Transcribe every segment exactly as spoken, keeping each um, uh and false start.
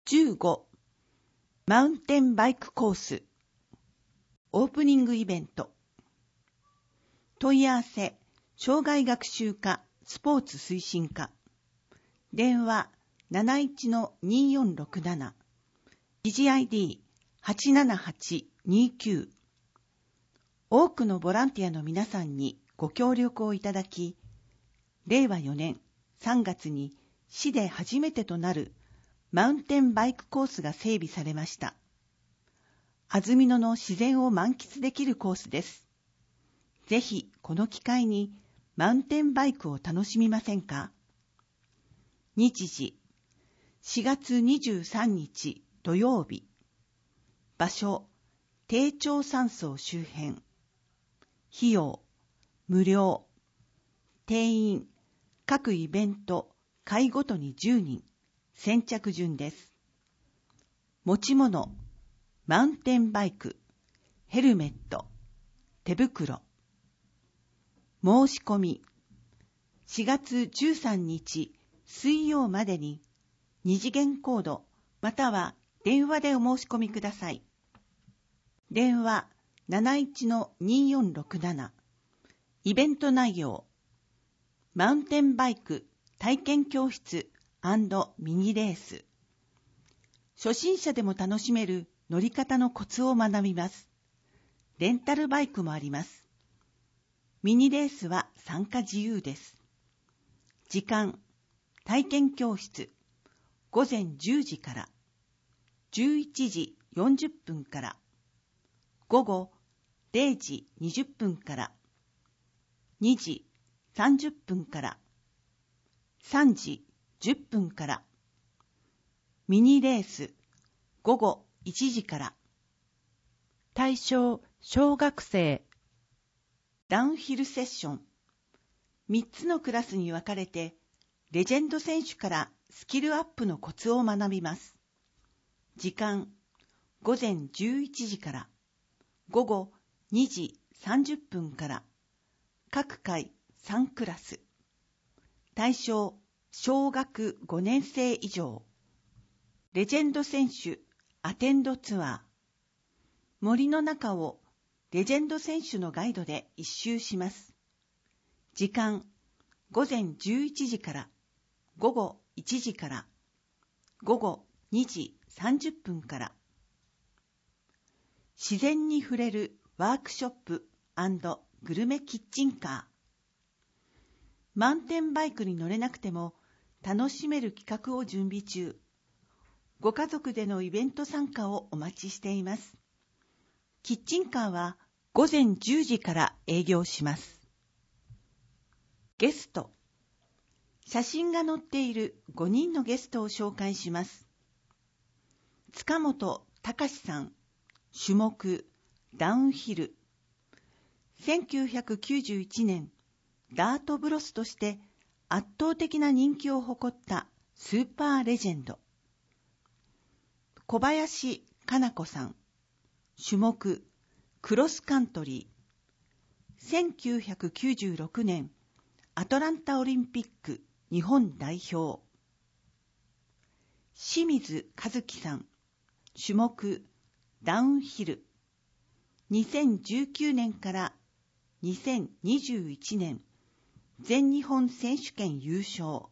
じゅうごマウンテンバイクコースオープニングイベント。問い合わせ障害学習課スポーツ推進課電話 なないちのによんろくなな 疑似 アイディーはちななはちにきゅう。多くのボランティアの皆さんにご協力をいただき、れいわよねんさんがつに市で初めてとなるマウンテンバイクコースが整備されました。安曇野の自然を満喫できるコースです。ぜひこの機会にマウンテンバイクを楽しみませんか？日時しがつにじゅうさんにち土曜日。場所低町山荘周辺。費用無料。定員各イベント回ごとにじゅうにん。先着順です。持ち物マウンテンバイク、ヘルメット、手袋。申し込みしがつじゅうさんにち水曜までにに次元コードまたは電話でお申し込みください。電話 なないちのによんろくなな。イベント内容マウンテンバイク体験教室&ミニレース。初心者でも楽しめる乗り方のコツを学びます。レンタルバイクもあります。ミニレースは参加自由です。時間、体験教室、ごぜんじゅうじから、じゅういちじよんじゅっぷんから、午後れいじにじゅっぷんから、にじさんじゅっぷんから、さんじじゅっぷんから、ミニレース、午後いちじから、 対象、小学生。 ダウンヒルセッション。みっつのクラスに分かれて、レジェンド選手からスキルアップのコツを学びます。時間、ごぜんじゅういちじから、午後にじさんじゅっぷんから、各回さんクラス。対象、小学ごねんせい以上。レジェンド選手、アテンドツアー。森の中をレジェンド選手のガイドで一周します。時間、ごぜんじゅういちじから、午後いちじから、午後にじさんじゅっぷんから。自然に触れるワークショップ&グルメキッチンカー。マウンテンバイクに乗れなくても楽しめる企画を準備中。ご家族でのイベント参加をお待ちしています。キッチンカーはごぜんじゅうじから営業します。ゲスト。写真が載っているごにんのゲストを紹介します。塚本隆さん。種目、ダウンヒル。せんきゅうひゃくきゅうじゅういちねん、ダートブロスとして圧倒的な人気を誇ったスーパーレジェンド。小林かな子さん。種目、クロスカントリー。せんきゅうひゃくきゅうじゅうろくねん、アトランタオリンピック日本代表。清水和樹さん。種目、ダウンヒル。にせんじゅうきゅうねんからにせんにじゅういちねん、全日本選手権優勝。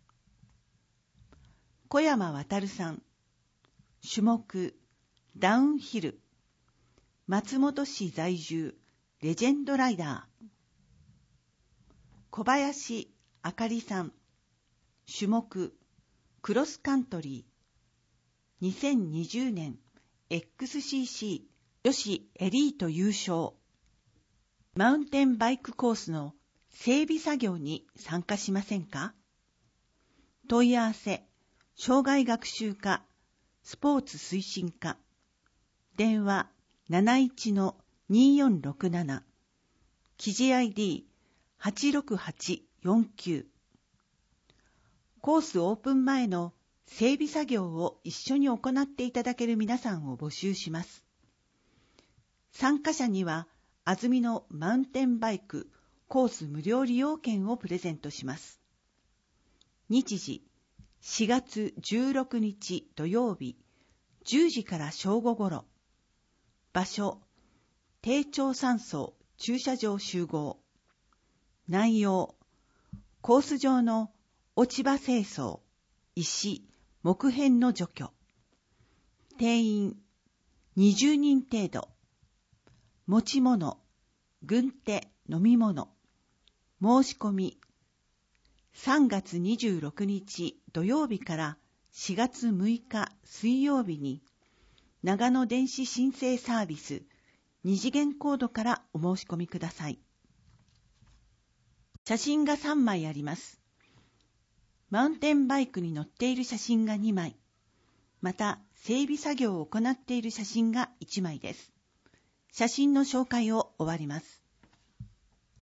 小山渉さん。種目、ダウンヒル。松本市在住、レジェンドライダー。小林あかりさん。種目、クロスカントリー。にせんにじゅうねん、エックスシーシー 女子エリート優勝。マウンテンバイクコースの整備作業に参加しませんか？問い合わせ、障害学習課、スポーツ推進課。電話 なないちのによんろくなな。記事 アイディーはちろくはちよんきゅう。コースオープン前の整備作業を一緒に行っていただける皆さんを募集します。参加者には安曇野マウンテンバイクコース無料利用券をプレゼントします。日時しがつじゅうろくにち土曜日、じゅうじから正午ごろ。場所、低町山荘駐車場集合。内容、コース上の落ち葉清掃、石、木片の除去。定員、にじゅうにん程度。持ち物、軍手、飲み物。申し込み、さんがつにじゅうろくにち土曜日からしがつむいか水曜日に、長野電子申請サービス二次元コードからお申し込みください。写真がさんまいあります。マウンテンバイクに乗っている写真がにまい、また整備作業を行っている写真がいちまいです。写真の紹介を終わります。